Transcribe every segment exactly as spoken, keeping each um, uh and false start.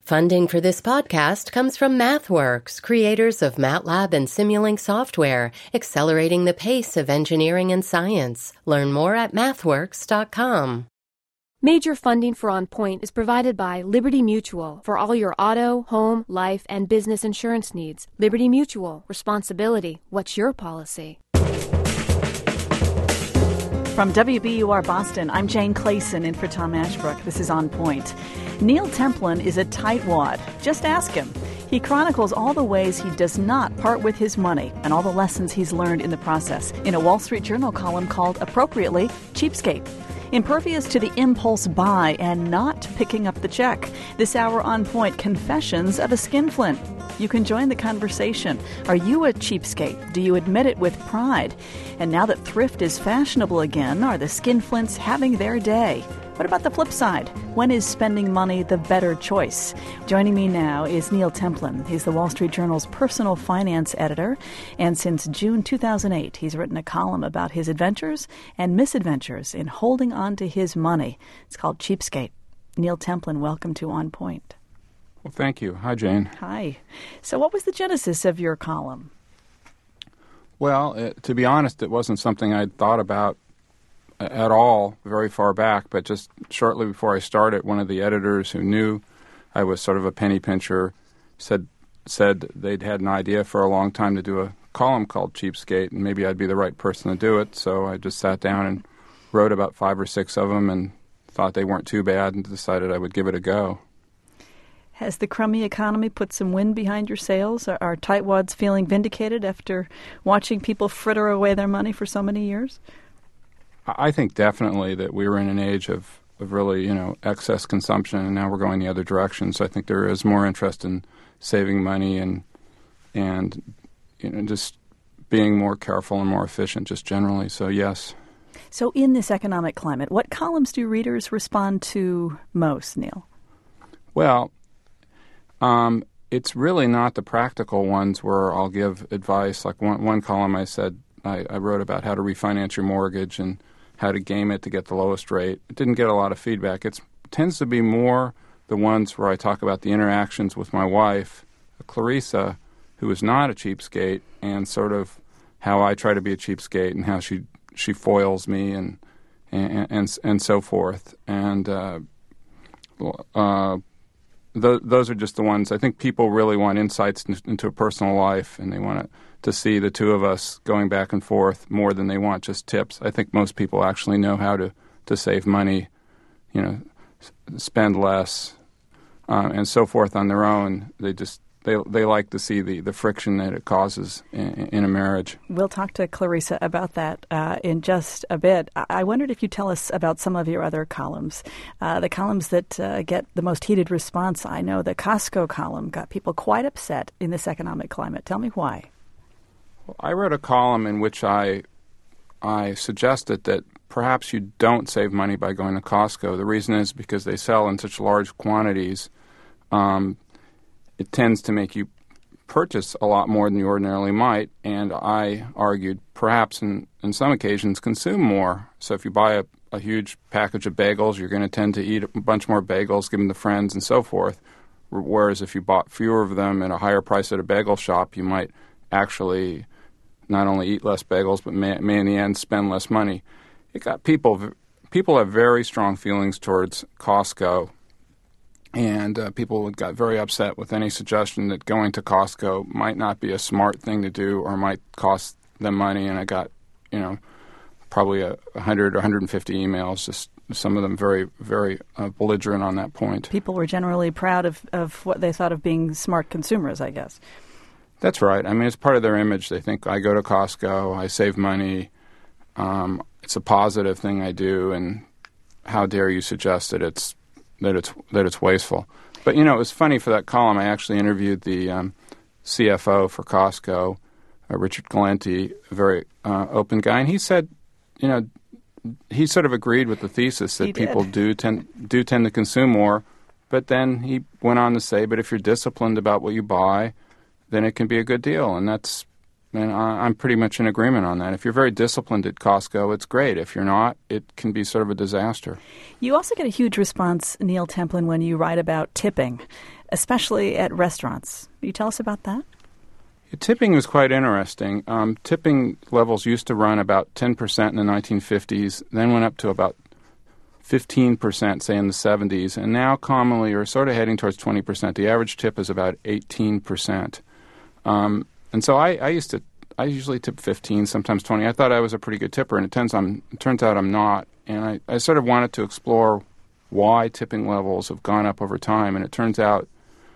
Funding for this podcast comes from MathWorks, creators of MATLAB and Simulink software, accelerating the pace of engineering and science. Learn more at mathworks dot com. Major funding for On Point is provided by Liberty Mutual for all your auto, home, life, and business insurance needs. Liberty Mutual. Responsibility. What's your policy? From W B U R Boston, I'm Jane Clayson in for Tom Ashbrook. This is On Point. Neil Templin is a tightwad. Just ask him. He chronicles all the ways he does not part with his money and all the lessons he's learned in the process in a Wall Street Journal column called, appropriately, Cheapskate. Impervious to the impulse buy and not picking up the check. This hour On Point, confessions of a skinflint. You can join the conversation. Are you a cheapskate? Do you admit it with pride? And now that thrift is fashionable again, are the skinflints having their day? What about the flip side? When is spending money the better choice? Joining me now is Neil Templin. He's the Wall Street Journal's personal finance editor, and since June two thousand eight, he's written a column about his adventures and misadventures in holding on to his money. It's called Cheapskate. Neil Templin, welcome to On Point. Well, thank you. Hi, Jane. Hi. So what was the genesis of your column? Well, it, to be honest, it wasn't something I'd thought about at all very far back, but just shortly before I started, one of the editors who knew I was sort of a penny pincher said said they'd had an idea for a long time to do a column called Cheapskate, and maybe I'd be the right person to do it. So I just sat down and wrote about five or six of them and thought they weren't too bad and decided I would give it a go. Has the crummy economy put some wind behind your sails? Are, are tightwads feeling vindicated after watching people fritter away their money for so many years? I think definitely that we were in an age of, of really, you know, excess consumption, and now we're going the other direction. So I think there is more interest in saving money and, and you know, just being more careful and more efficient just generally. So, yes. So in this economic climate, what columns do readers respond to most, Neil? Well, um, it's really not the practical ones where I'll give advice. Like one, one column I said, I, I wrote about how to refinance your mortgage and how to game it to get the lowest rate. It didn't get a lot of feedback. It's, it tends to be more the ones where I talk about the interactions with my wife, Clarissa, who is not a cheapskate, and sort of how I try to be a cheapskate and how she she foils me and and and, and so forth. And uh, uh, th- those are just the ones. I think people really want insights into a personal life, and they want to to see the two of us going back and forth more than they want just tips. I think most people actually know how to, to save money, you know, s- spend less, um, and so forth on their own. They just they they like to see the, the friction that it causes in, in a marriage. We'll talk to Clarissa about that uh, in just a bit. I-, I wondered if you tell us about some of your other columns, uh, the columns that uh, get the most heated response. I know the Costco column got people quite upset in this economic climate. Tell me why. I wrote a column in which I I suggested that perhaps you don't save money by going to Costco. The reason is because they sell in such large quantities. Um, it tends to make you purchase a lot more than you ordinarily might, and I argued perhaps in, in some occasions consume more. So if you buy a, a huge package of bagels, you're going to tend to eat a bunch more bagels, give them to friends, and so forth. Whereas if you bought fewer of them at a higher price at a bagel shop, you might actually not only eat less bagels, but may, may in the end spend less money. It got people, people have very strong feelings towards Costco, and uh, people got very upset with any suggestion that going to Costco might not be a smart thing to do or might cost them money. And I got, you know, probably a one hundred or one hundred fifty emails, just some of them very, very uh, belligerent on that point. People were generally proud of, of what they thought of being smart consumers, I guess. That's right. I mean, it's part of their image. They think I go to Costco, I save money, um, it's a positive thing I do, and how dare you suggest that it's that it's that it's wasteful. But you know, it was funny for that column. I actually interviewed the um, C F O for Costco, uh, Richard Galenti, a very uh, open guy, and he said, you know, he sort of agreed with the thesis that He people did. do tend do tend to consume more. But then he went on to say, but if you're disciplined about what you buy, then it can be a good deal. And that's, and I, I'm pretty much in agreement on that. If you're very disciplined at Costco, it's great. If you're not, it can be sort of a disaster. You also get a huge response, Neil Templin, when you write about tipping, especially at restaurants. Can you tell us about that? Yeah, tipping was quite interesting. Um, tipping levels used to run about ten percent in the nineteen fifties, then went up to about fifteen percent, say, in the seventies, and now commonly are sort of heading towards twenty percent. The average tip is about eighteen percent. Um, and so I, I used to, I usually tip fifteen, sometimes twenty. I thought I was a pretty good tipper, and it turns, I'm, it turns out I'm not. And I, I sort of wanted to explore why tipping levels have gone up over time, and it turns out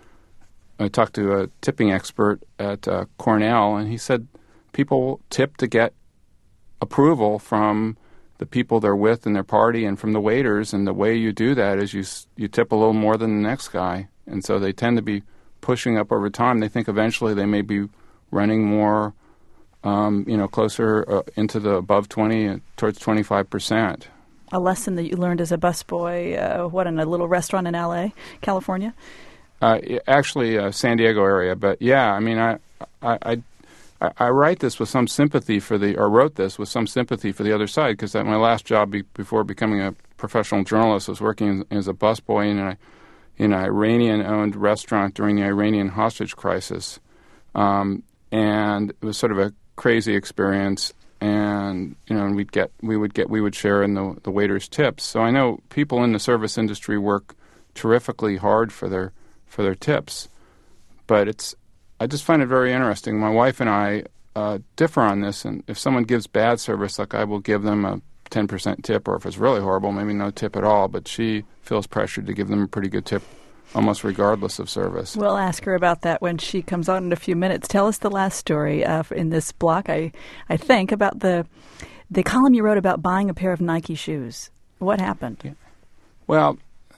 I talked to a tipping expert at uh, Cornell, and he said people tip to get approval from the people they're with in their party and from the waiters, and the way you do that is you you tip a little more than the next guy, and so they tend to be pushing up over time. They think eventually they may be running more, um, you know, closer uh, into the above twenty and towards twenty-five percent. A lesson that you learned as a busboy, uh, what, in a little restaurant in L A, California? Uh, actually, uh, San Diego area, but yeah, I mean, I, I, I I write this with some sympathy for the, or wrote this with some sympathy for the other side, because my last job be, before becoming a professional journalist was working as a busboy in, a, in an Iranian-owned restaurant during the Iranian hostage crisis, um, and it was sort of a crazy experience. And you know, and we'd get, we would get, we would share in the, the waiters' tips. So I know people in the service industry work terrifically hard for their for their tips, but it's. I just find it very interesting. My wife and I uh, differ on this, and if someone gives bad service, like I will give them a ten percent tip, or if it's really horrible, maybe no tip at all, but she feels pressured to give them a pretty good tip almost regardless of service. We'll ask her about that when she comes on in a few minutes. Tell us the last story uh, in this block, I, I think, about the the column you wrote about buying a pair of Nike shoes. What happened? Yeah. Well,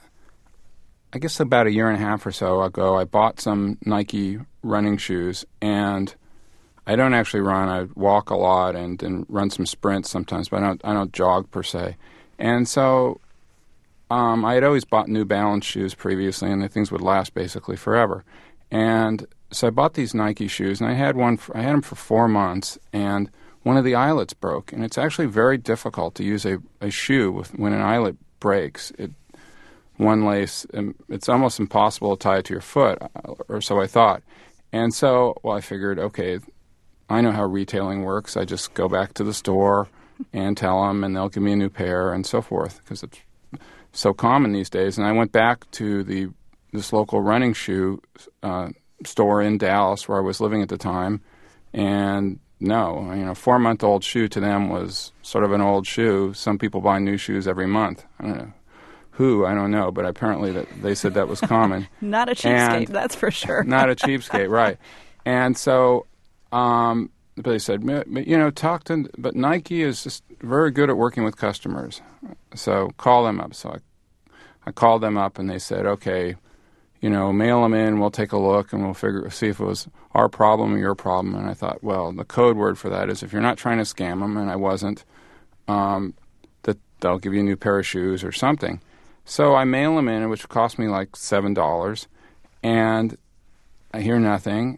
I guess about a year and a half or so ago, I bought some Nike running shoes, and I don't actually run. I walk a lot and, and run some sprints sometimes, but I don't I don't jog per se. And so um, I had always bought New Balance shoes previously, and the things would last basically forever. And so I bought these Nike shoes, and I had one. For, I had them for four months, and one of the eyelets broke. And it's actually very difficult to use a, a shoe with, when an eyelet breaks. It one lace, it's almost impossible to tie it to your foot, or so I thought. And so, well, I figured, okay, I know how retailing works. I just go back to the store and tell them, and they'll give me a new pair and so forth, because it's so common these days. And I went back to the this local running shoe uh, store in Dallas, where I was living at the time, and no, you know, four-month-old shoe to them was sort of an old shoe. Some people buy new shoes every month. I don't know. Who, I don't know, but apparently that they said that was common. Not a cheapskate, that's for sure. Not a cheapskate, right. And so um, but they said, you know, talk to, but Nike is just very good at working with customers. So call them up. So I, I called them up, and they said, okay, you know, mail them in, we'll take a look, and we'll figure see if it was our problem or your problem. And I thought, well, the code word for that is if you're not trying to scam them, and I wasn't, um, that they'll give you a new pair of shoes or something. So I mail them in, which cost me like seven dollars, and I hear nothing.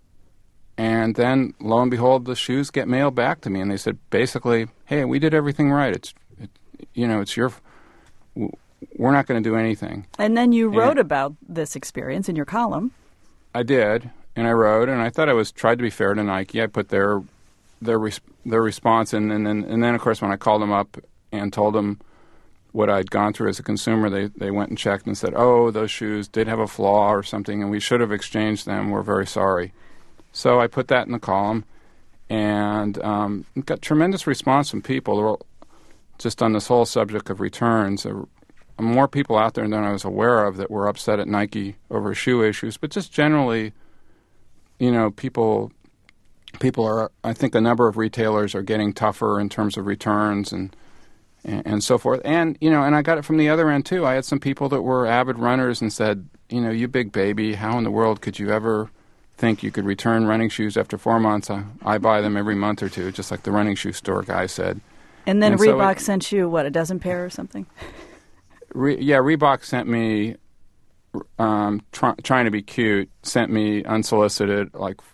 And then, lo and behold, the shoes get mailed back to me, and they said, basically, hey, we did everything right. It's, it, you know, it's your, we're not going to do anything. And then you wrote and about this experience in your column. I did, and I wrote, and I thought I was tried to be fair to Nike. I put their their res- their response in, and then and then of course when I called them up and told them what I'd gone through as a consumer, they, they went and checked and said, oh, those shoes did have a flaw or something, and we should have exchanged them. We're very sorry. So I put that in the column, and um, got tremendous response from people just on this whole subject of returns. There were more people out there than I was aware of that were upset at Nike over shoe issues, but just generally, you know, people people are, I think a number of retailers are getting tougher in terms of returns and and so forth. And, you know, and I got it from the other end, too. I had some people that were avid runners and said, you know, you big baby, how in the world could you ever think you could return running shoes after four months? I, I buy them every month or two, just like the running shoe store guy said. And then and Reebok so it, sent you, what, a dozen pair or something? Re, yeah, Reebok sent me, um, try, trying to be cute, sent me unsolicited, like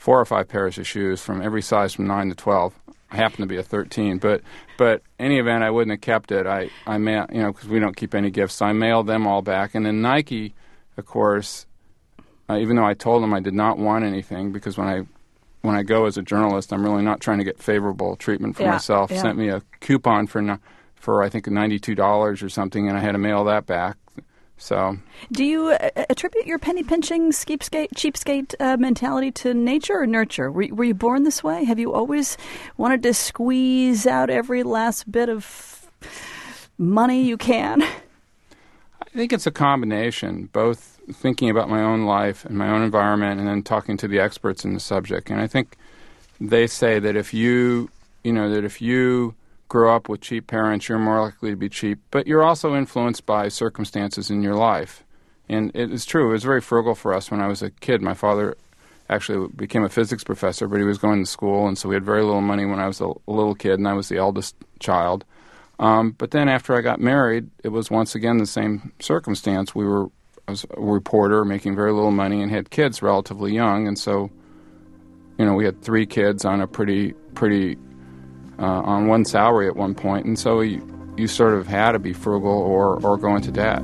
four or five pairs of shoes from every size from nine to twelve. I happen to be a thirteen, but but any event, I wouldn't have kept it. I I mail, you know, because we don't keep any gifts, so I mailed them all back. And then Nike, of course, uh, even though I told them I did not want anything, because when I when I go as a journalist, I'm really not trying to get favorable treatment for yeah, myself. Yeah. Sent me a coupon for for I think ninety-two dollars or something, and I had to mail that back. So, do you uh, attribute your penny pinching, cheapskate, cheapskate uh, mentality to nature or nurture? Were, were you born this way? Have you always wanted to squeeze out every last bit of money you can? I think it's a combination, both thinking about my own life and my own environment, and then talking to the experts in the subject. And I think they say that if you, you know, that if you grow up with cheap parents, you're more likely to be cheap, but you're also influenced by circumstances in your life. And it is true. It was very frugal for us when I was a kid. My father actually became a physics professor, but he was going to school, and so we had very little money when I was a, a little kid, and I was the eldest child. Um, but then after I got married, it was once again the same circumstance. We were I was a reporter making very little money and had kids relatively young, and so, you know, we had three kids on a pretty, pretty Uh, on one salary at one point, and so you, you sort of had to be frugal or, or go into debt.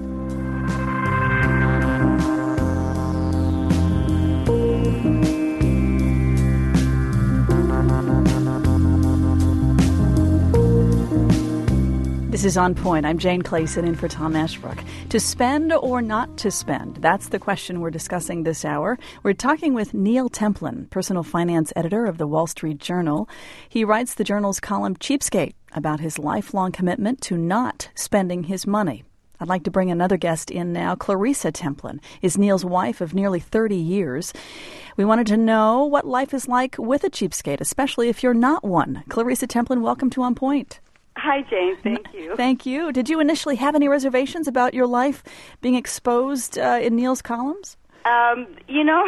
This is On Point. I'm Jane Clayson in for Tom Ashbrook. To spend or not to spend? That's the question we're discussing this hour. We're talking with Neil Templin, personal finance editor of the Wall Street Journal. He writes the journal's column Cheapskate about his lifelong commitment to not spending his money. I'd like to bring another guest in now. Clarissa Templin is Neil's wife of nearly thirty years. We wanted to know what life is like with a cheapskate, especially if you're not one. Clarissa Templin, welcome to On Point. Hi, Jane. Thank you. Thank you. Did you initially have any reservations about your life being exposed uh, in Neil's columns? Um, you know,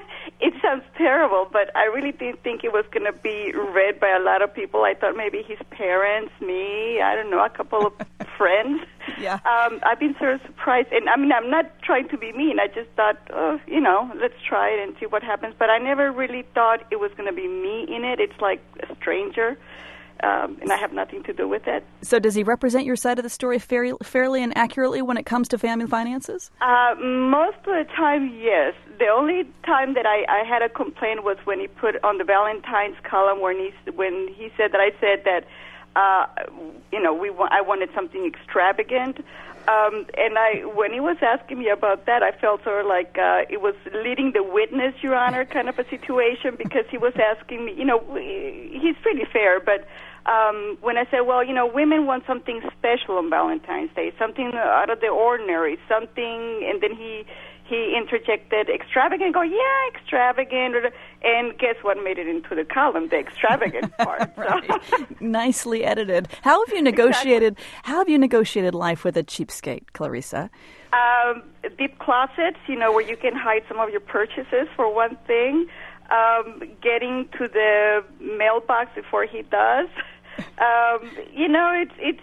it sounds terrible, but I really didn't think it was going to be read by a lot of people. I thought maybe his parents, me, I don't know, a couple of friends. Yeah. Um, I've been sort of surprised. And, I mean, I'm not trying to be mean. I just thought, oh, you know, let's try it and see what happens. But I never really thought it was going to be me in it. It's like a stranger. Um, and I have nothing to do with it. So does he represent your side of the story fairly, fairly and accurately when it comes to family finances? Uh, most of the time, yes. The only time that I, I had a complaint was when he put on the Valentine's column when he, when he said that I said that, uh, you know, we wa- I wanted something extravagant. Um, and I, when he was asking me about that, I felt sort of like uh, it was leading the witness, Your Honor, kind of a situation, because he was asking me, you know, he's pretty fair, but um, when I said, well, you know, women want something special on Valentine's Day, something out of the ordinary, something, and then he he interjected extravagant, go, yeah, extravagant, and guess what made it into the column, the extravagant part. Right. Nicely edited. How have you negotiated, exactly. how have you negotiated life with a cheapskate, Clarissa? Um, deep closets, you know, where you can hide some of your purchases, for one thing. Um, getting to the mailbox before he does. Um, you know, it's it's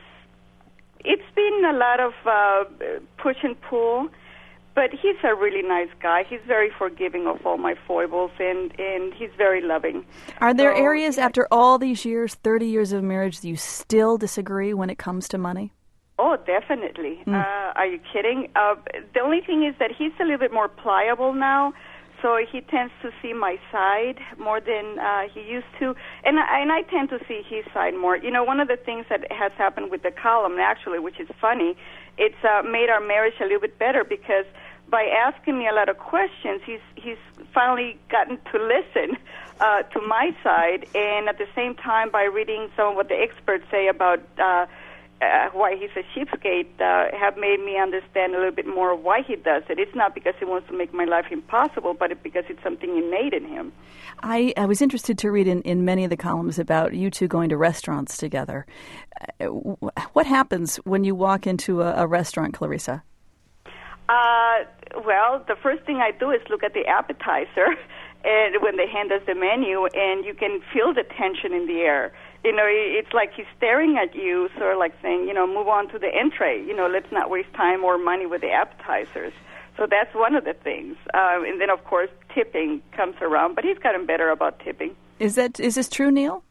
it's been a lot of uh, push and pull, but he's a really nice guy. He's very forgiving of all my foibles, and, and he's very loving. Are there so, areas yeah. after all these years, thirty years of marriage, that you still disagree when it comes to money? Oh, definitely. Mm. Uh, are you kidding? Uh, the only thing is that he's a little bit more pliable now. So he tends to see my side more than uh, he used to, and I, and I tend to see his side more. You know, one of the things that has happened with the column, actually, which is funny, it's uh, made our marriage a little bit better, because by asking me a lot of questions, he's he's finally gotten to listen uh, to my side, and at the same time, by reading some of what the experts say about uh, Uh, why he's a cheapskate, uh, have made me understand a little bit more of why he does it. It's not because he wants to make my life impossible, but it, because it's something innate in him. I, I was interested to read in, in many of the columns about you two going to restaurants together. Uh, what happens when you walk into a, a restaurant, Clarissa? Uh, well, the first thing I do is look at the appetizer, and when they hand us the menu, and you can feel the tension in the air. You know, it's like he's staring at you, sort of like saying, you know, move on to the entree. You know, let's not waste time or money with the appetizers. So that's one of the things. Um, and then, of course, tipping comes around, but he's gotten better about tipping. Is that is this true, Neil?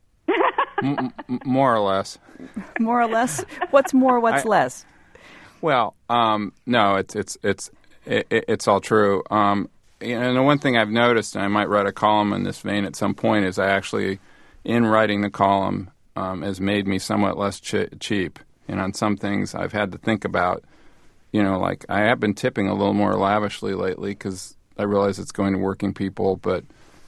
M- m- more or less. More or less? What's more, what's I, less? Well, um, no, it's it's it's it, it's all true. Um, and the one thing I've noticed, and I might write a column in this vein at some point, is I actually, in writing the column, um, has made me somewhat less ch- cheap. And on some things, I've had to think about, you know, like I have been tipping a little more lavishly lately because I realize it's going to working people, but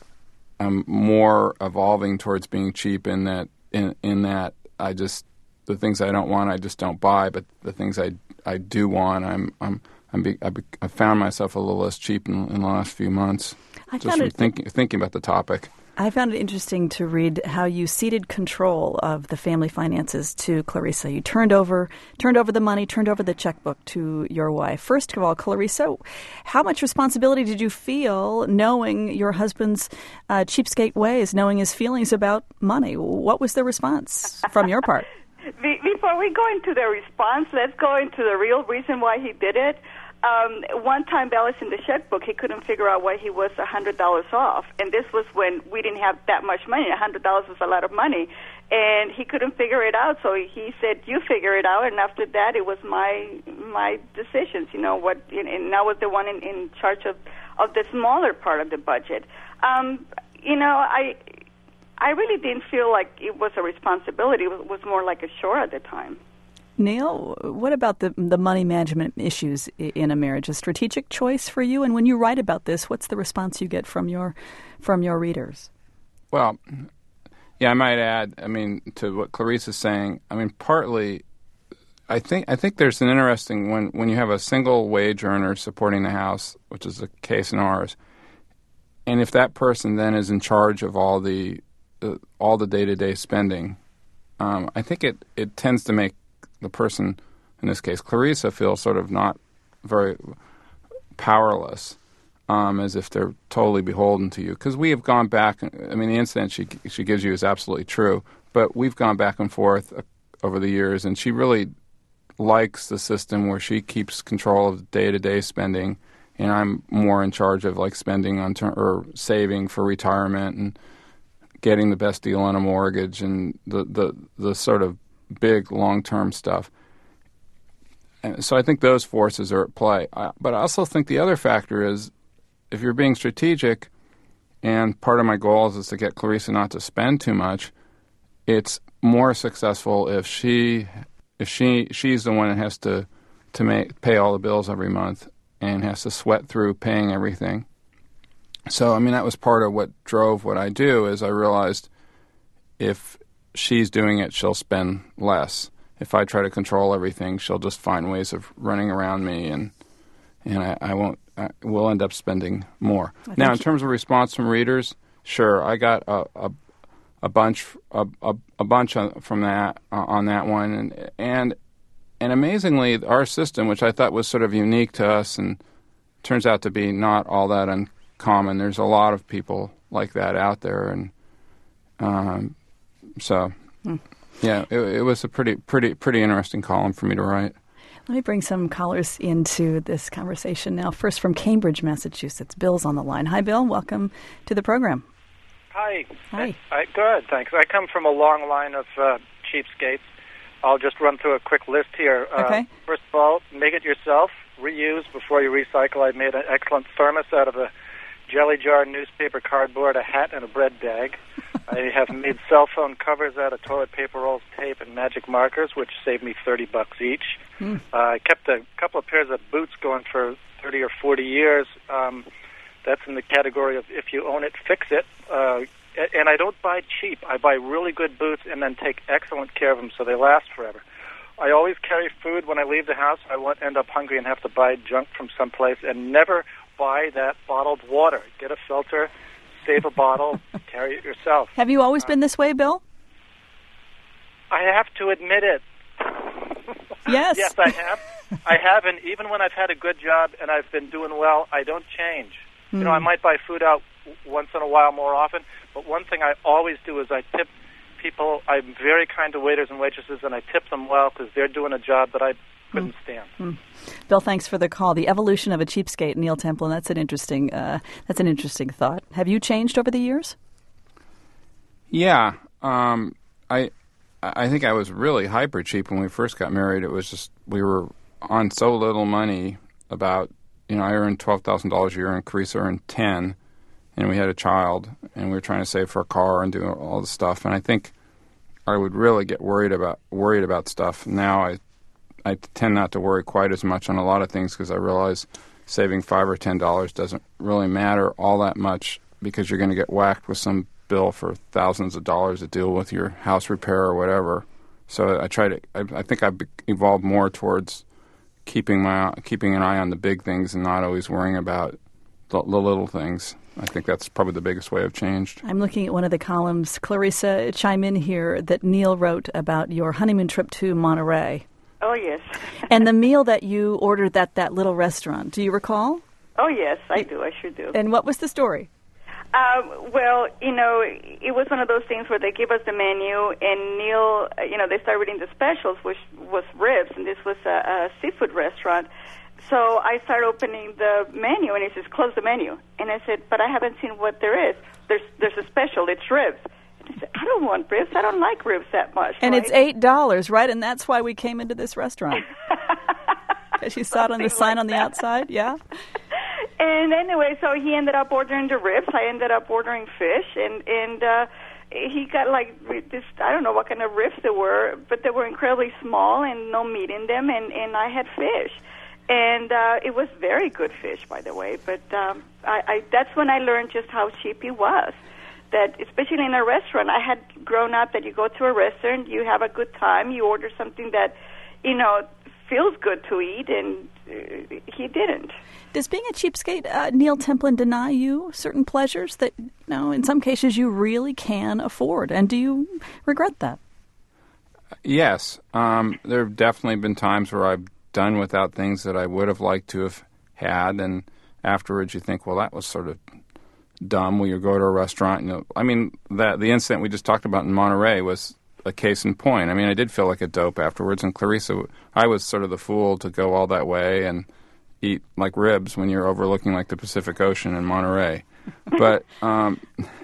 I'm more evolving towards being cheap in that in in that I just the things I don't want I just don't buy, but the things I I do want I'm I'm I'm be, I, be, I found myself a little less cheap in, in the last few months. I just found from it, thinking thinking about the topic. I found it interesting to read how you ceded control of the family finances to Clarissa. You turned over turned over the money, turned over the checkbook to your wife. First of all, Clarissa, how much responsibility did you feel knowing your husband's uh, cheapskate ways, knowing his feelings about money? What was the response from your part? Before we go into the response, let's go into the real reason why he did it. Um, one time, balancing the checkbook, he couldn't figure out why he was one hundred dollars off. And this was when we didn't have that much money. one hundred dollars was a lot of money. And he couldn't figure it out, so he said, you figure it out. And after that, it was my my decisions, you know, what, and I was the one in, in charge of, of the smaller part of the budget. Um, you know, I I really didn't feel like it was a responsibility. It was more like a chore at the time. Neil, what about the the money management issues in a marriage? A strategic choice for you? And when you write about this, what's the response you get from your from your readers? Well, yeah, I might add, I mean, to what Clarissa's saying, I mean, partly, I think I think there's an interesting, when, when you have a single wage earner supporting the house, which is the case in ours, and if that person then is in charge of all the, uh, all the day-to-day spending, um, I think it, it tends to make the person, in this case Clarissa, feel sort of not very powerless, um, as if they're totally beholden to you. Because we have gone back, I mean, the incident she she gives you is absolutely true, but we've gone back and forth uh, over the years, and she really likes the system where she keeps control of day-to-day spending, and I'm more in charge of like spending on ter- or saving for retirement and getting the best deal on a mortgage and the the, the sort of big long-term stuff. And so I think those forces are at play. I, but I also think the other factor is if you're being strategic, and part of my goals is to get Clarissa not to spend too much, it's more successful if she if she she's the one that has to to make pay all the bills every month and has to sweat through paying everything. So I mean that was part of what drove what I do, is I realized if she's doing it, she'll spend less. If I try to control everything, she'll just find ways of running around me, and and I, I won't. I, we'll end up spending more. Now, in terms of response from readers, sure, I got a a, a bunch a, a, a bunch from that uh, on that one, and and and amazingly, our system, which I thought was sort of unique to us, and turns out to be not all that uncommon. There's a lot of people like that out there, and um. So, yeah, it, it was a pretty, pretty, pretty interesting column for me to write. Let me bring some callers into this conversation now. First, from Cambridge, Massachusetts, Bill's on the line. Hi, Bill. Welcome to the program. Hi. Hi. I, good, thanks. I come from a long line of uh, cheapskates. I'll just run through a quick list here. Uh, okay. First of all, make it yourself. Reuse before you recycle. I made an excellent thermos out of a jelly jar, newspaper, cardboard, a hat, and a bread bag. I have made cell phone covers out of toilet paper rolls, tape, and magic markers, which saved me thirty bucks each. Mm. Uh, I kept a couple of pairs of boots going for thirty or forty years. Um, that's in the category of if you own it, fix it. Uh, and I don't buy cheap. I buy really good boots and then take excellent care of them so they last forever. I always carry food when I leave the house. I won't end up hungry and have to buy junk from someplace, and never buy that bottled water. Get a filter, save a bottle, carry it yourself. Have you always uh, been this way, Bill? I have to admit it. Yes. Yes, I have. I have, and even when I've had a good job and I've been doing well, I don't change. Mm. You know, I might buy food out once in a while more often, but one thing I always do is I tip people. I'm very kind to waiters and waitresses, and I tip them well because they're doing a job that I couldn't stand. Mm. Bill, thanks for the call. The evolution of a cheapskate, Neil Templin. That's an interesting. Uh, that's an interesting thought. Have you changed over the years? Yeah, um, I I think I was really hyper cheap when we first got married. It was just we were on so little money. About you know, I earned twelve thousand dollars a year, and Carissa earned ten, and we had a child, and we were trying to save for a car and do all the stuff. And I think I would really get worried about worried about stuff. Now I I tend not to worry quite as much on a lot of things because I realize saving five or ten dollars doesn't really matter all that much because you're going to get whacked with some bill for thousands of dollars to deal with your house repair or whatever. So I try to. I, I think I've evolved more towards keeping my keeping an eye on the big things and not always worrying about the, the little things. I think that's probably the biggest way I've changed. I'm looking at one of the columns. Clarissa, chime in here that Neil wrote about your honeymoon trip to Monterey. Oh, yes. And the meal that you ordered at that little restaurant. Do you recall? Oh, yes, I do. I sure do. And what was the story? Uh, well, you know, it was one of those things where they gave us the menu, and Neil, uh, you know, they started reading the specials, which was ribs, and this was a, a seafood restaurant. So I started opening the menu, and he says, close the menu. And I said, but I haven't seen what there is. There's there's a special. It's ribs. And I said, I don't want ribs. I don't like ribs that much. And right? it's eight dollars, right? And that's why we came into this restaurant. Because you saw it on the sign like on the that. outside, yeah? And anyway, so he ended up ordering the ribs. I ended up ordering fish, and and uh, he got like this. I don't know what kind of ribs they were, but they were incredibly small and no meat in them. And and I had fish, and uh, it was very good fish, by the way. But um, I, I that's when I learned just how cheap he was. That especially in a restaurant, I had grown up that you go to a restaurant, you have a good time, you order something that, you know, feels good to eat, and uh, he didn't. Does being a cheapskate, uh, Neil Templin, deny you certain pleasures that, you know, in some cases you really can afford? And do you regret that? Yes. Um, there have definitely been times where I've done without things that I would have liked to have had, and afterwards you think, well, that was sort of dumb. When you go to a restaurant, you know, I mean, that the incident we just talked about in Monterey was a case in point. I mean, I did feel like a dope afterwards, and Clarissa, I was sort of the fool to go all that way and eat like ribs when you're overlooking like the Pacific Ocean in Monterey. But um,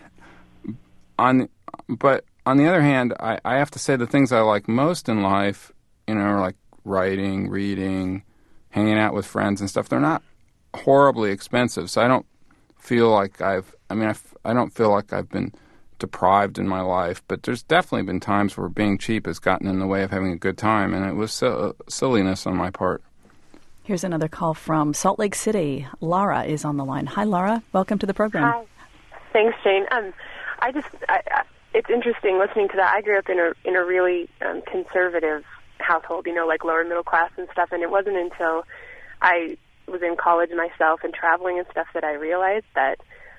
on but on the other hand, I, I have to say the things I like most in life, you know, are like writing, reading, hanging out with friends and stuff. They're not horribly expensive, so I don't feel like I've. I mean, I, f- I don't feel like I've been deprived in my life, but there's definitely been times where being cheap has gotten in the way of having a good time, and it was so, silliness on my part. Here's another call from Salt Lake City. Laura is on the line. Hi, Laura. Welcome to the program. Hi. Thanks, Jane. Um, I just, I, I, it's interesting listening to that. I grew up in a in a really um, conservative household, you know, like lower middle class and stuff, and it wasn't until I was in college myself and traveling and stuff that I realized that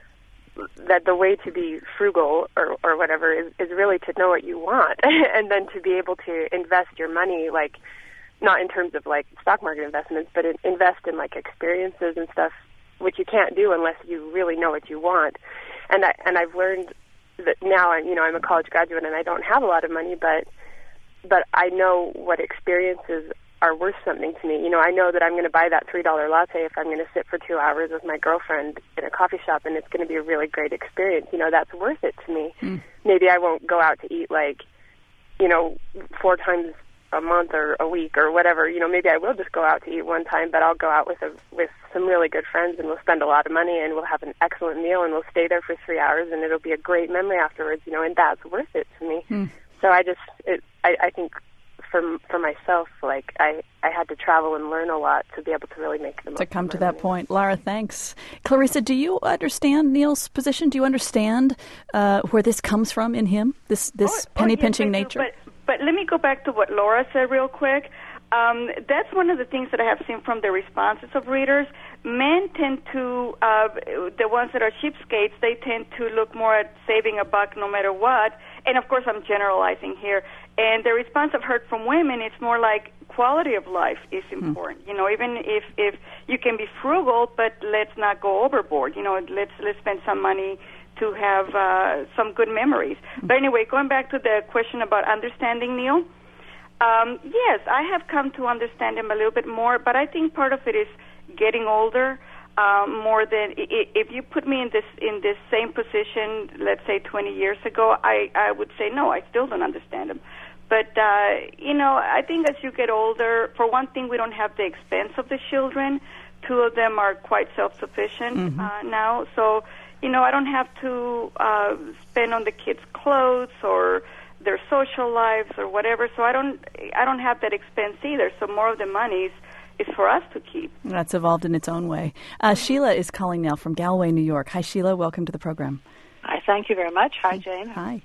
that the way to be frugal or, or whatever is, is really to know what you want and then to be able to invest your money, like, not in terms of like stock market investments, but in, invest in like experiences and stuff, which you can't do unless you really know what you want. And I and I've learned that now. I'm you know I'm a college graduate and I don't have a lot of money, but but I know what experiences are worth something to me. You know, I know that I'm going to buy that three dollar latte if I'm going to sit for two hours with my girlfriend in a coffee shop, and it's going to be a really great experience. You know, that's worth it to me. Mm. Maybe I won't go out to eat like, you know, four times a month or a week or whatever. You know, maybe I will just go out to eat one time, but I'll go out with a, with some really good friends, and we'll spend a lot of money, and we'll have an excellent meal, and we'll stay there for three hours, and it'll be a great memory afterwards. You know, and that's worth it to me. Mm. So I just, it, I, I think. For for myself, like I, I had to travel and learn a lot to be able to really make the most. To come to that point, Lara, thanks. Clarissa, do you understand Neil's position? Do you understand uh, where this comes from in him? This this oh, penny oh, yes, pinching I do. nature. But but let me go back to what Laura said real quick. Um, that's one of the things that I have seen from the responses of readers. Men tend to, uh, the ones that are cheapskates, they tend to look more at saving a buck no matter what. And, of course, I'm generalizing here. And the response I've heard from women, it's more like quality of life is important. Mm. You know, even if, if you can be frugal, but let's not go overboard. You know, let's let's spend some money to have uh, some good memories. Mm. But anyway, going back to the question about understanding Neil, Um, yes, I have come to understand him a little bit more, but I think part of it is getting older. Um, more than if you put me in this in this same position, let's say twenty years ago, I, I would say no. I still don't understand him. But uh, you know, I think as you get older, for one thing, we don't have the expense of the children. Two of them are quite self-sufficient mm-hmm. uh, now, so you know, I don't have to uh, spend on the kids' clothes or their social lives or whatever. So I don't I don't have that expense either. So more of the money is is for us to keep. That's evolved in its own way. Uh, Sheila is calling now from Galway, New York. Hi, Sheila. Welcome to the program. Hi, thank you very much. Hi, Jane. Hi.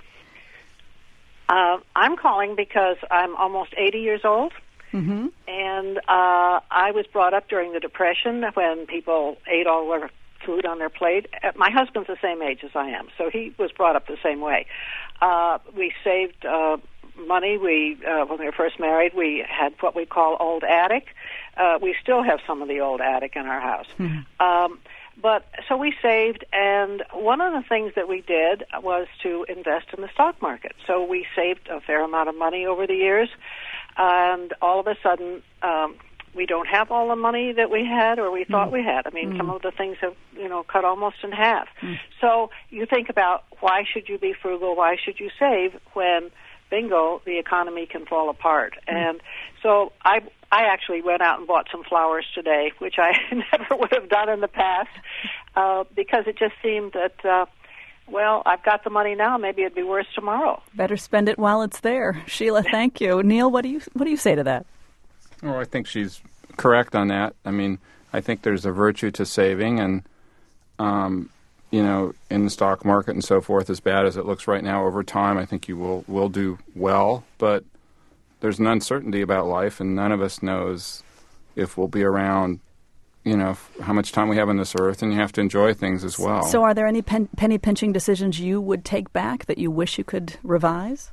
Uh, I'm calling because I'm almost eighty years old, mm-hmm. and uh, I was brought up during the Depression when people ate all their food on their plate. Uh, my husband's the same age as I am, so he was brought up the same way. Uh, we saved uh, money. We uh, when we were first married, we had what we call old attic. Uh, we still have some of the old attic in our house. Mm-hmm. Um, but so we saved, and one of the things that we did was to invest in the stock market. So we saved a fair amount of money over the years, and all of a sudden, um, we don't have all the money that we had or we thought mm. we had. I mean, mm. some of the things have, you know, cut almost in half. Mm. So you think about why should you be frugal, why should you save when, bingo, the economy can fall apart. Mm. And so I I actually went out and bought some flowers today, which I never would have done in the past, uh, because it just seemed that, uh, well, I've got the money now, maybe it'd be worse tomorrow. Better spend it while it's there. Sheila, thank you. Neil, what do you what do you say to that? Oh, I think she's correct on that. I mean, I think there's a virtue to saving, and, um, you know, in the stock market and so forth, as bad as it looks right now, over time, I think you will, will do well. But there's an uncertainty about life, and none of us knows if we'll be around, you know, how much time we have on this earth, and you have to enjoy things as well. So are there any pen- penny-pinching decisions you would take back that you wish you could revise?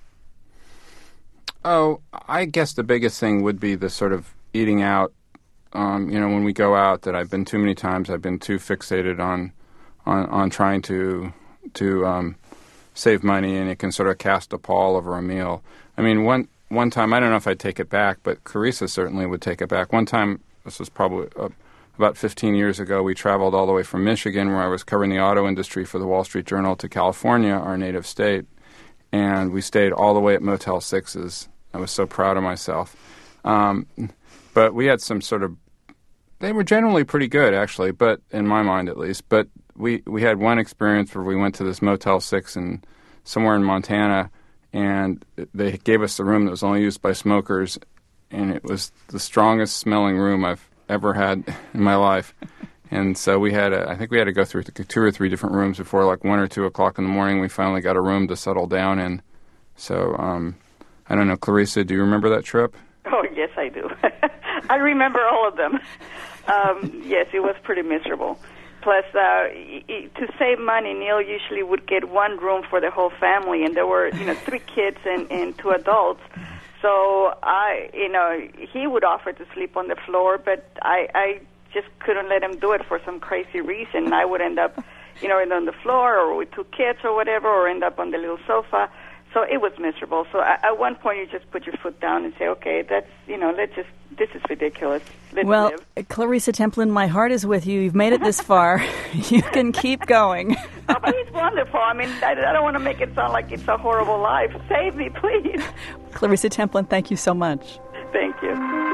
Oh, I guess the biggest thing would be the sort of eating out. Um, you know, when we go out, that I've been too many times, I've been too fixated on on, on trying to to um, save money, and it can sort of cast a pall over a meal. I mean, one one time, I don't know if I'd take it back, but Carissa certainly would take it back. One time, this was probably uh, about fifteen years ago, we traveled all the way from Michigan, where I was covering the auto industry for the Wall Street Journal, to California, our native state. And we stayed all the way at Motel Sixes. I was so proud of myself. Um, but we had some sort of, they were generally pretty good, actually, but in my mind at least. But we, we had one experience where we went to this Motel Six in somewhere in Montana, and they gave us a room that was only used by smokers, and it was the strongest smelling room I've ever had in my life. And so we had, a, I think we had to go through two or three different rooms before, like one or two o'clock in the morning, we finally got a room to settle down in. So, um, I don't know, Clarissa, do you remember that trip? Oh, yes, I do. I remember all of them. Um, yes, it was pretty miserable. Plus, uh, to save money, Neil usually would get one room for the whole family, and there were, you know, three kids and, and two adults. So I, you know, he would offer to sleep on the floor, but I, I just couldn't let him do it for some crazy reason. And I would end up, you know, on the floor or with two kids or whatever, or end up on the little sofa. So it was miserable. So at, at one point, you just put your foot down and say, okay, that's, you know, let's just, this is ridiculous. Let's well, live. Clarissa Templin, my heart is with you. You've made it this far. You can keep going. Oh, but it's wonderful. I mean, I, I don't want to make it sound like it's a horrible life. Save me, please. Clarissa Templin, thank you so much. Thank you.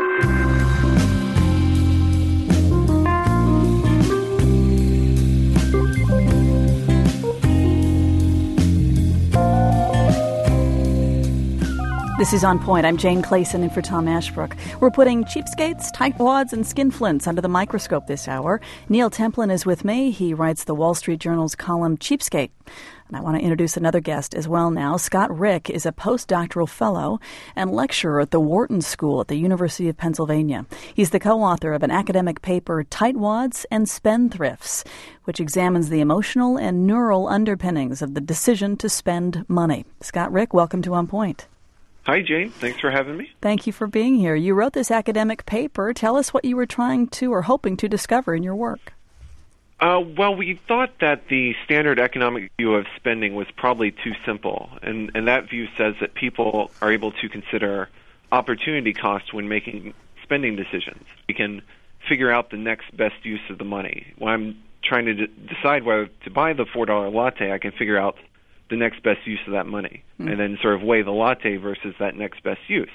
This is On Point. I'm Jane Clayson in for Tom Ashbrook. We're putting cheapskates, tightwads, and skinflints under the microscope this hour. Neil Templin is with me. He writes the Wall Street Journal's column Cheapskate. And I want to introduce another guest as well now. Scott Rick is a postdoctoral fellow and lecturer at the Wharton School at the University of Pennsylvania. He's the co-author of an academic paper, Tightwads and Spendthrifts, which examines the emotional and neural underpinnings of the decision to spend money. Scott Rick, welcome to On Point. Hi, Jane. Thanks for having me. Thank you for being here. You wrote this academic paper. Tell us what you were trying to or hoping to discover in your work. Uh, well, we thought that the standard economic view of spending was probably too simple, and, and that view says that people are able to consider opportunity cost when making spending decisions. We can figure out the next best use of the money. When I'm trying to d- decide whether to buy the four dollar latte, I can figure out the next best use of that money, mm. and then sort of weigh the latte versus that next best use.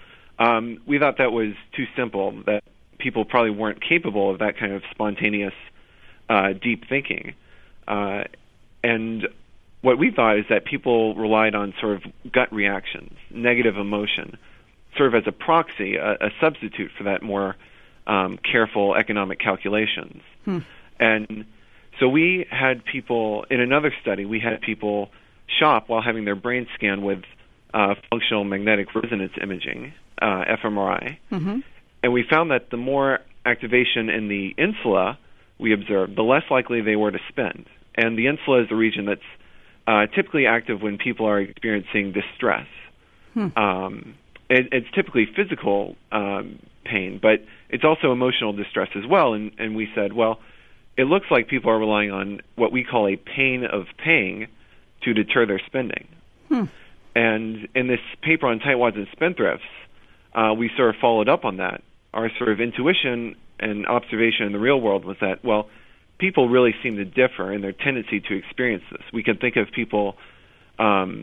Um, we thought that was too simple, that people probably weren't capable of that kind of spontaneous, uh, deep thinking. Uh, and what we thought is that people relied on sort of gut reactions, negative emotion, sort of as a proxy, a, a substitute for that more um, careful economic calculations. Hmm. And so we had people, in another study, we had people shop while having their brain scanned with uh, functional magnetic resonance imaging, uh, f M R I. Mm-hmm. And we found that the more activation in the insula we observed, the less likely they were to spend. And the insula is the region that's uh, typically active when people are experiencing distress. Hmm. Um, it, it's typically physical um, pain, but it's also emotional distress as well. And, and we said, well, it looks like people are relying on what we call a pain of paying to deter their spending. Hmm. And in this paper on tightwads and spendthrifts, uh, we sort of followed up on that. Our sort of intuition and observation in the real world was that, well, people really seem to differ in their tendency to experience this. We can think of people um,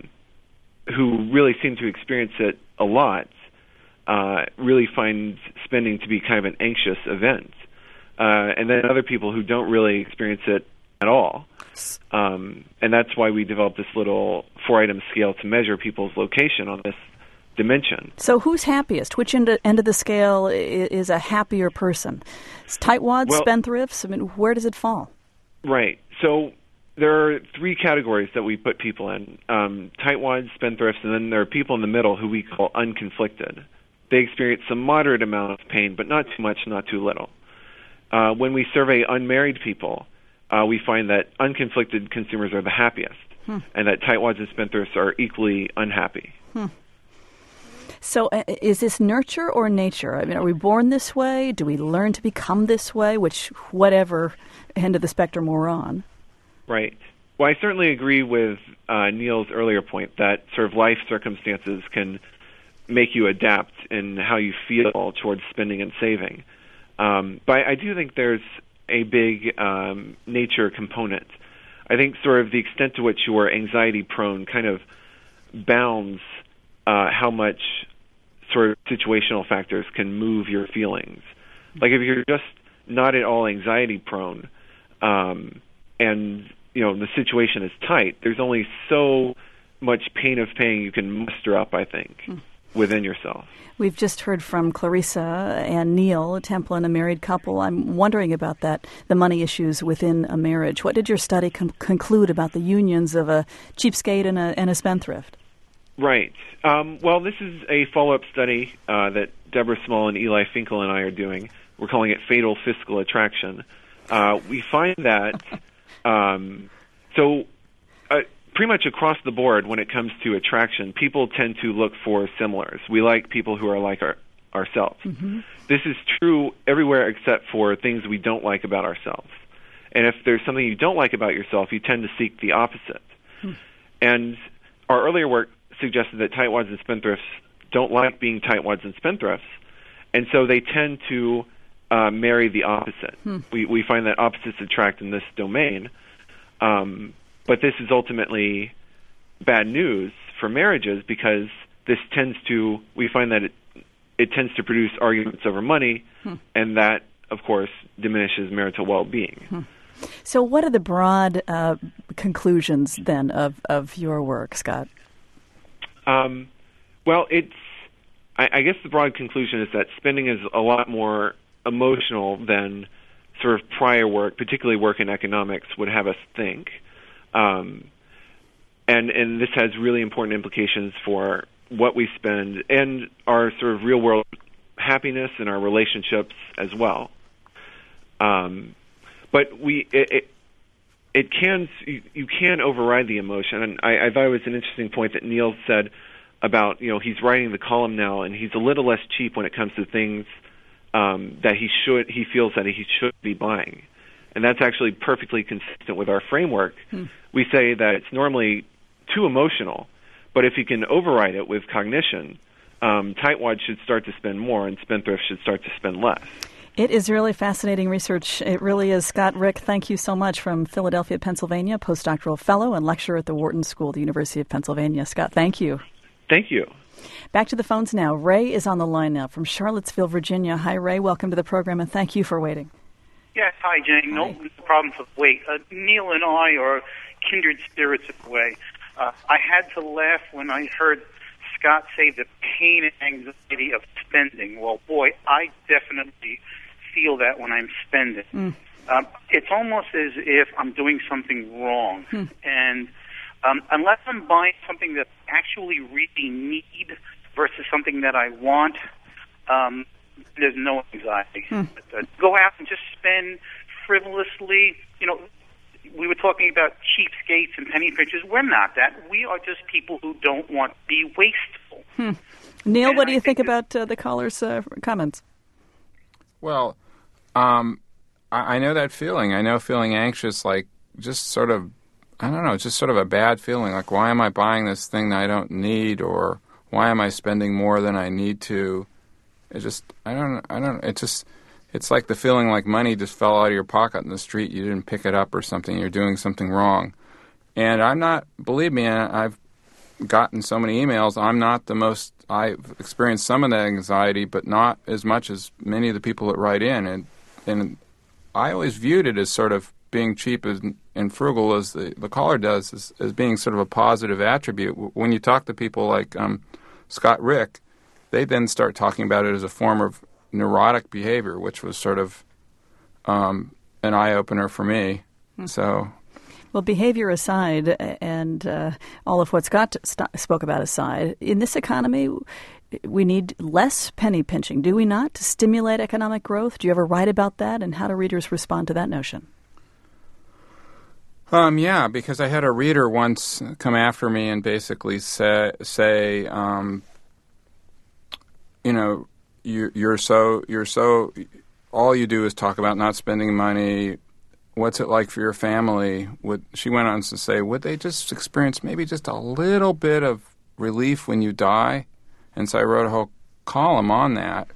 who really seem to experience it a lot, uh, really find spending to be kind of an anxious event. Uh, and then other people who don't really experience it at all. Um, and that's why we developed this little four-item scale to measure people's location on this dimension. So who's happiest? Which end of, end of the scale is a happier person? It's tightwads, well, spendthrifts? I mean, where does it fall? Right. So there are three categories that we put people in. Um, tightwads, spendthrifts, and then there are people in the middle who we call unconflicted. They experience some moderate amount of pain, but not too much, not too little. Uh, when we survey unmarried people, uh, we find that unconflicted consumers are the happiest, hmm. and that tightwads and spendthrifts are equally unhappy. Hmm. So uh, is this nurture or nature? I mean, are we born this way? Do we learn to become this way? Which, whatever end of the spectrum we're on. Right. Well, I certainly agree with uh, Neil's earlier point that sort of life circumstances can make you adapt in how you feel towards spending and saving. Um, but I do think there's a big um, nature component. I think sort of the extent to which you are anxiety-prone kind of bounds uh, how much sort of situational factors can move your feelings. Like if you're just not at all anxiety-prone um, and, you know, the situation is tight, there's only so much pain of paying you can muster up, I think, mm. within yourself. We've just heard from Clarissa and Neil Templin, a married couple. I'm wondering about that, the money issues within a marriage. What did your study con- conclude about the unions of a cheapskate and a, and a spendthrift? Right. Um, well, this is a follow-up study uh, that Deborah Small and Eli Finkel and I are doing. We're calling it Fatal Fiscal Attraction. Uh, we find that, um, so uh, pretty much across the board when it comes to attraction, people tend to look for similars. We like people who are like our, ourselves. Mm-hmm. This is true everywhere except for things we don't like about ourselves. And if there's something you don't like about yourself, you tend to seek the opposite. Hmm. And our earlier work suggested that tightwads and spendthrifts don't like being tightwads and spendthrifts, and so they tend to uh, marry the opposite. Hmm. We we find that opposites attract in this domain, um, but this is ultimately bad news for marriages because this tends to, we find that it, it tends to produce arguments over money, hmm. and that, of course, diminishes marital well-being. Hmm. So what are the broad uh, conclusions, then, of, of your work, Scott? Um, well, it's, I, I guess the broad conclusion is that spending is a lot more emotional than sort of prior work, particularly work in economics, would have us think. Um, and, and this has really important implications for what we spend and our sort of real-world happiness and our relationships as well. Um, but we, it, it, it can, you, you can override the emotion. And I, I thought it was an interesting point that Neil said about, you know, he's writing the column now and he's a little less cheap when it comes to things um, that he should, he feels that he should be buying. And that's actually perfectly consistent with our framework. Hmm. We say that it's normally too emotional, but if you can override it with cognition, um, tightwads should start to spend more, and spendthrifts should start to spend less. It is really fascinating research. It really is. Scott Rick, thank you so much, from Philadelphia, Pennsylvania, postdoctoral fellow and lecturer at the Wharton School, the University of Pennsylvania. Scott, thank you. Thank you. Back to the phones now. Ray is on the line now from Charlottesville, Virginia. Hi, Ray. Welcome to the program, and thank you for waiting. Yes, hi, Jane. No Hi. problems with weight. Uh, Neil and I are kindred spirits in a way. Uh, I had to laugh when I heard Scott say the pain and anxiety of spending. Well, boy, I definitely feel that when I'm spending. Mm. Um, it's almost as if I'm doing something wrong. Mm. And um, unless I'm buying something that I actually really need versus something that I want, um, there's no anxiety. Mm. But, uh, go out and just spend frivolously. You know, we were talking about cheapskates and penny pinchers. We're not that. We are just people who don't want to be wasteful. Hmm. Neil, and what do you I think, think about uh, the caller's uh, comments? Well, um, I, I know that feeling. I know feeling anxious, like just sort of, I don't know, it's just sort of a bad feeling. Like, why am I buying this thing that I don't need, or why am I spending more than I need to? It just, I don't, I don't, it just, it's like the feeling like money just fell out of your pocket in the street. You didn't pick it up or something. You're doing something wrong. And I'm not, believe me, I've gotten so many emails. I'm not the most, I've experienced some of that anxiety, but not as much as many of the people that write in. And and I always viewed it as sort of being cheap as, and frugal, as the, the caller does, as, as being sort of a positive attribute. When you talk to people like um, Scott Rick, they then start talking about it as a form of neurotic behavior, which was sort of um, an eye-opener for me. Mm-hmm. So... Well, behavior aside, and uh, all of what Scott st- spoke about aside, in this economy, we need less penny pinching, do we not, to stimulate economic growth? Do you ever write about that, and how do readers respond to that notion? Um, yeah, because I had a reader once come after me and basically say, say um, you know, you, you're so you're so all you do is talk about not spending money. What's it like for your family? Would, she went on to say, would they just experience maybe just a little bit of relief when you die? And so I wrote a whole column on that.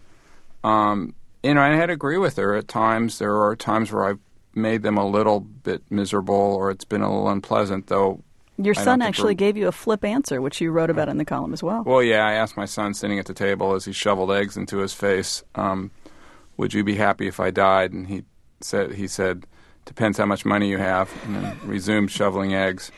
Um, you know, I had to agree with her. At times, there are times where I've made them a little bit miserable, or it's been a little unpleasant, though. Your son actually gave you a flip answer, which you wrote about in the column as well. Well, yeah, I asked my son sitting at the table as he shoveled eggs into his face, um, would you be happy if I died? And he said, he said, depends how much money you have, and then resumed shoveling eggs.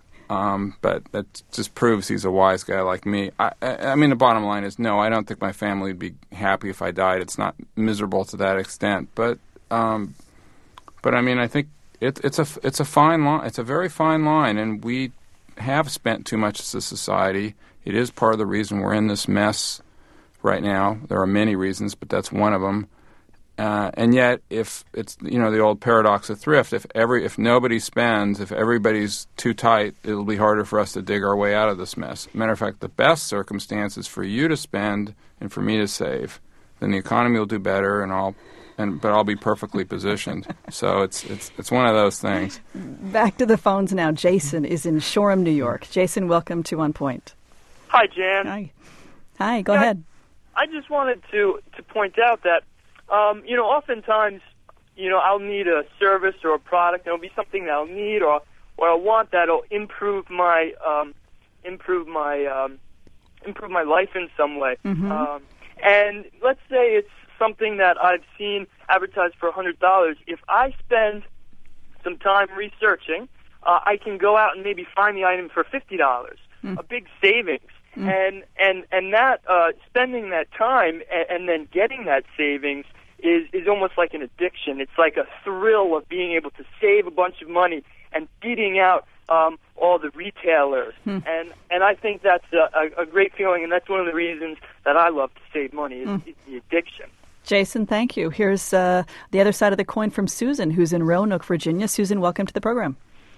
Um, but that just proves he's a wise guy like me. I, I, I mean, the bottom line is, no, I don't think my family would be happy if I died. It's not miserable to that extent. But, um, but I mean, I think it, it's a it's a fine line. It's a very fine line, and we have spent too much as a society. It is part of the reason we're in this mess right now. There are many reasons, but that's one of them. Uh, and yet, if it's, you know, the old paradox of thrift, if every if nobody spends, if everybody's too tight, it'll be harder for us to dig our way out of this mess. Matter of fact, the best circumstance is for you to spend and for me to save. Then the economy will do better, and I'll, and but I'll be perfectly positioned. So it's it's it's one of those things. Back to the phones now. Jason is in Shoreham, New York. Jason, welcome to On Point. Hi, Jan. Hi. Hi. Go yeah, ahead. I just wanted to to point out that. Um, you know, oftentimes, you know, I'll need a service or a product. It'll be something that I'll need or or I want that'll improve my um, improve my um, improve my life in some way. Mm-hmm. Um, and let's say it's something that I've seen advertised for a hundred dollars. If I spend some time researching, uh, I can go out and maybe find the item for fifty dollars. Mm. A big savings. Mm. And and and that uh, spending that time and, and then getting that savings is is almost like an addiction. It's like a thrill of being able to save a bunch of money and beating out um, all the retailers. Mm. And and I think that's a, a, a great feeling, and that's one of the reasons that I love to save money is, mm. is the addiction. Jason, thank you. Here's uh, the other side of the coin from Susan, who's in Roanoke, Virginia. Susan, welcome to the program.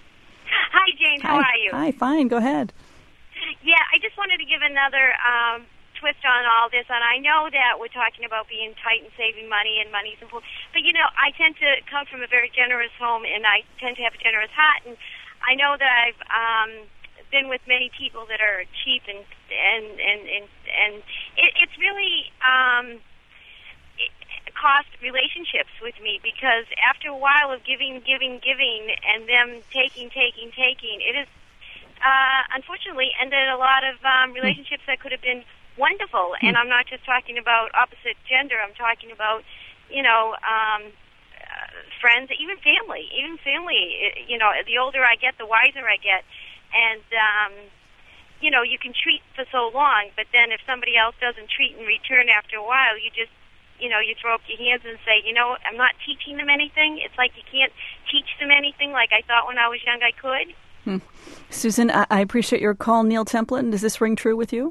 Hi, Jane. How Hi. are you? Hi, fine. Go ahead. Yeah, I just wanted to give another um, twist on all this. And I know that we're talking about being tight and saving money, and money's important. But, you know, I tend to come from a very generous home, and I tend to have a generous heart. And I know that I've um, been with many people that are cheap and and and and, and it, it's really um, it cost relationships with me, because after a while of giving, giving, giving, and them taking, taking, taking, it has uh, unfortunately ended a lot of um, relationships that could have been wonderful. Mm. And I'm not just talking about opposite gender. I'm talking about, you know, um, uh, friends, even family, even family. You know, the older I get, the wiser I get. And, um, you know, you can treat for so long, but then if somebody else doesn't treat in return after a while, you just, you know, you throw up your hands and say, you know, I'm not teaching them anything. It's like you can't teach them anything like I thought when I was young I could. Hmm. Susan, I-, I appreciate your call. Neil Templin, does this ring true with you?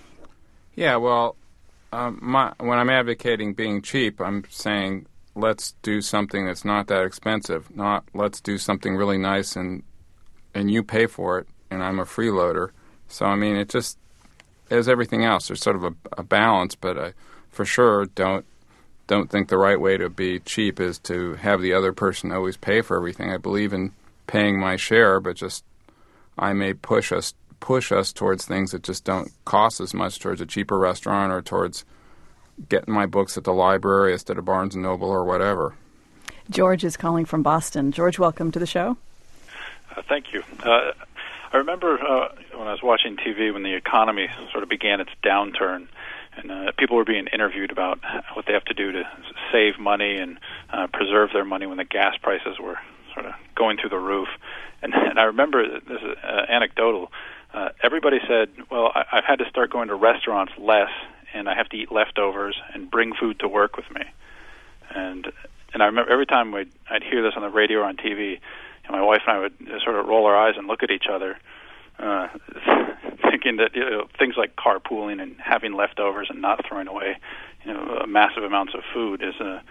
Yeah, well, um, my, when I'm advocating being cheap, I'm saying let's do something that's not that expensive. Not let's do something really nice and and you pay for it, and I'm a freeloader. So, I mean, it just, as everything else, there's sort of a, a balance, but I, for sure, don't don't think the right way to be cheap is to have the other person always pay for everything. I believe in paying my share, but just I may push us push us towards things that just don't cost as much, towards a cheaper restaurant or towards getting my books at the library instead of Barnes and Noble or whatever. George is calling from Boston. George, welcome to the show. Uh, thank you. Uh, I remember uh, when I was watching T V when the economy sort of began its downturn, and uh, people were being interviewed about what they have to do to save money and uh, preserve their money when the gas prices were sort of going through the roof. And, and I remember, this is uh, anecdotal, uh, everybody said, well, I, I've had to start going to restaurants less, and I have to eat leftovers and bring food to work with me. And and I remember every time I'd, I'd hear this on the radio or on T V, and my wife and I would sort of roll our eyes and look at each other, uh, thinking that, you know, things like carpooling and having leftovers and not throwing away, you know, massive amounts of food is a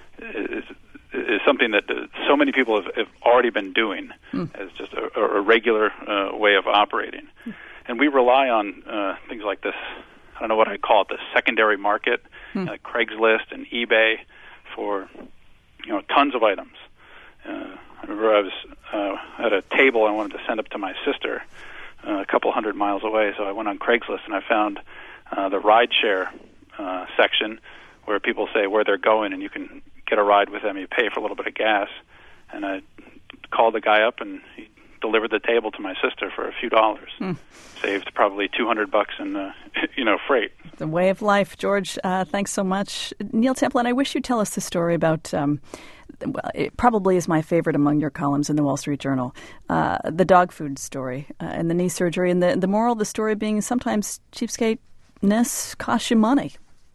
is, is something that so many people have, have already been doing mm. as just a, a regular uh, way of operating. Mm. And we rely on uh, things like this, I don't know what I call it, the secondary market, mm. like Craigslist and eBay for, you know, tons of items. Uh, I remember I was uh, at a table I wanted to send up to my sister uh, a couple hundred miles away, so I went on Craigslist and I found uh, the rideshare uh, section where people say where they're going and you can get a ride with them. You pay for a little bit of gas, and I called the guy up and he delivered the table to my sister for a few dollars. Mm. Saved probably two hundred bucks in uh, you know freight. The way of life, George. Uh, thanks so much, Neil Templin. I wish you'd tell us the story about. Um, well, it probably is my favorite among your columns in the Wall Street Journal. Uh, the dog food story uh, and the knee surgery, and the the moral of the story being sometimes cheapskateness costs you money.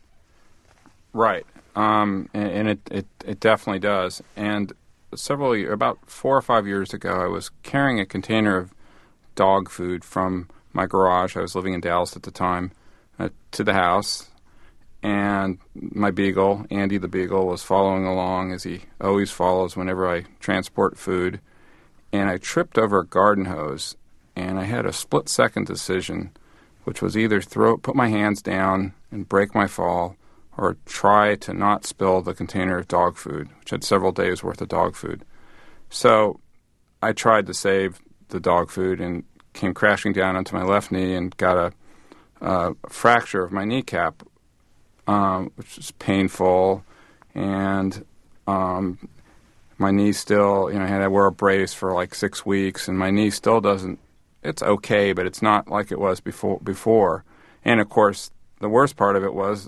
Right, um, and, and it, it it definitely does. And several about four or five years ago, I was carrying a container of dog food from my garage. I was living in Dallas at the time, uh, to the house, and my beagle, Andy the beagle, was following along as he always follows whenever I transport food. And I tripped over a garden hose, and I had a split-second decision, which was either throw, put my hands down and break my fall, or try to not spill the container of dog food, which had several days' worth of dog food. So I tried to save the dog food and came crashing down onto my left knee and got a, a fracture of my kneecap, um, which was painful. And um, my knee still, you know, I had to wear a brace for like six weeks, and my knee still doesn't, it's okay, but it's not like it was before. before. And, of course, the worst part of it was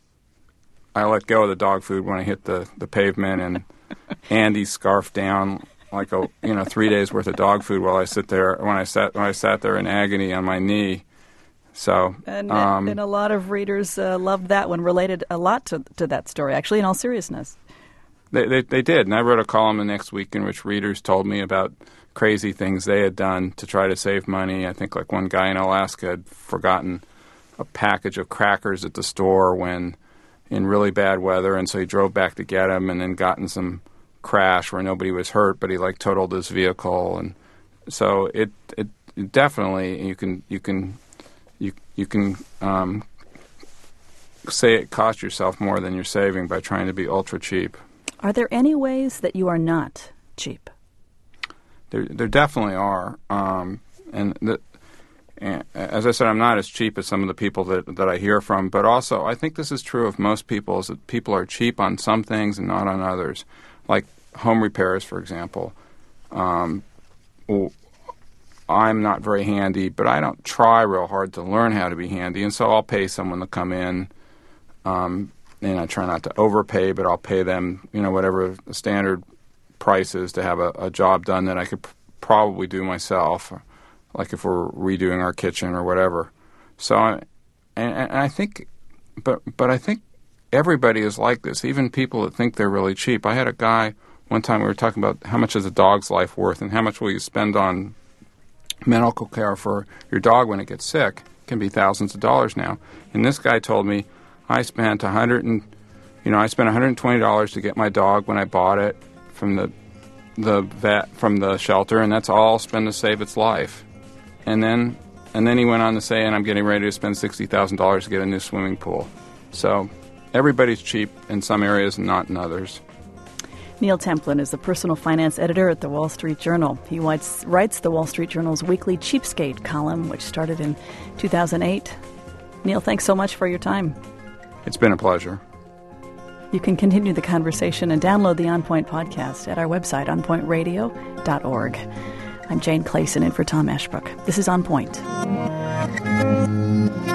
I let go of the dog food when I hit the, the pavement, and Andy scarfed down like a you know three days worth of dog food while I sit there when I sat when I sat there in agony on my knee. So and, um, and a lot of readers uh, loved that one, related a lot to to that story. Actually, in all seriousness, they, they they did, and I wrote a column the next week in which readers told me about crazy things they had done to try to save money. I think like one guy in Alaska had forgotten a package of crackers at the store when in really bad weather, and so he drove back to get them, and then got in some crash where nobody was hurt, but he like totaled his vehicle. And so it it, it definitely you can you can you you can um, say it cost yourself more than you're saving by trying to be ultra cheap. Are there any ways that you are not cheap? There there definitely are, um, and the, And as I said, I'm not as cheap as some of the people that, that I hear from, but also I think this is true of most people, is that people are cheap on some things and not on others. Like home repairs, for example. Um, I'm not very handy, but I don't try real hard to learn how to be handy, and so I'll pay someone to come in. Um, and I try not to overpay, but I'll pay them, you know, whatever the standard price is to have a, a job done that I could p- probably do myself, like if we're redoing our kitchen or whatever. So, I, and, and I think, but but I think everybody is like this, even people that think they're really cheap. I had a guy one time, we were talking about how much is a dog's life worth and how much will you spend on medical care for your dog when it gets sick. It can be thousands of dollars now. And this guy told me, I spent a hundred and, you know, I spent one hundred twenty dollars to get my dog when I bought it from the the vet from the shelter, and that's all I'll spend to save its life. And then and then he went on to say, and I'm getting ready to spend sixty thousand dollars to get a new swimming pool. So everybody's cheap in some areas and not in others. Neil Templin is the personal finance editor at the Wall Street Journal. He writes, writes the Wall Street Journal's weekly Cheapskate column, which started in two thousand eight. Neil, thanks so much for your time. It's been a pleasure. You can continue the conversation and download the On Point podcast at our website, on point radio dot org. I'm Jane Clayson in for Tom Ashbrook. This is On Point.